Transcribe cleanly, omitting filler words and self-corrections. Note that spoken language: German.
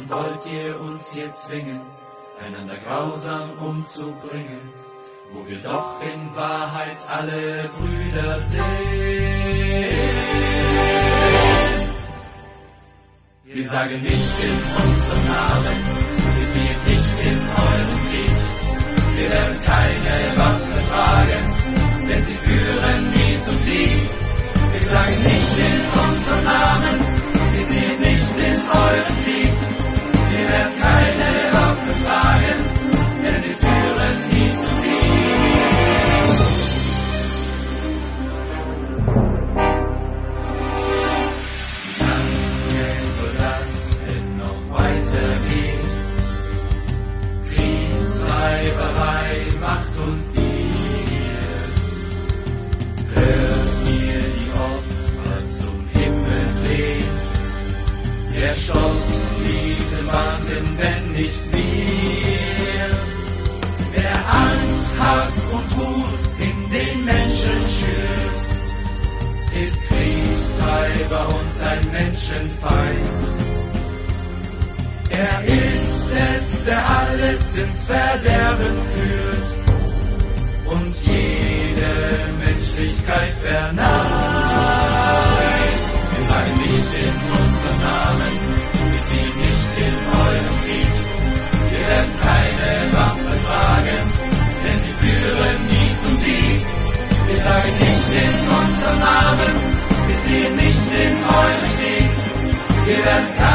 Warum wollt ihr uns hier zwingen, einander grausam umzubringen, wo wir doch in Wahrheit alle Brüder sind? Wir sagen nicht in unserem Namen, wir ziehen nicht in euren Krieg. Wir werden keine Waffen tragen, denn sie führen nie zum Sieg. Wir sagen nicht in unserem Namen, wir ziehen nicht in euren Krieg. Wir werden keine Waffen tragen, denn sie führen nie zum Sieg. Wie lange soll das denn noch weitergehen? Kriegstreiberei, Macht und Gier. Hört ihr die Opfer zum Himmel flehen? Wer stoppt diesen Wahnsinn, wenn nicht wir? Wer Angst, Hass und Wut in den Menschen schürt, ist Kriegstreiber und ein Menschenfeind. Er ist es, der alles ins Verderben führt und jede Menschlichkeit verneint. Wir sagen nicht in unserem Namen, wir ziehen nicht in euren Krieg. Wir werden keine Waffen tragen, denn sie führen nie zum Sieg. Wir sagen nicht in unserem Namen, wir ziehen nicht in euren Krieg. Wir werden